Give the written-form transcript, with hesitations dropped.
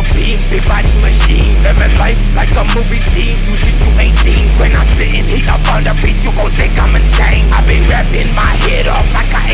beam, big body machine. Living life like a movie scene, do shit you ain't seen. When I'm spitting heat up on the beat, you gon' think I'm insane. I been rapping my head off like I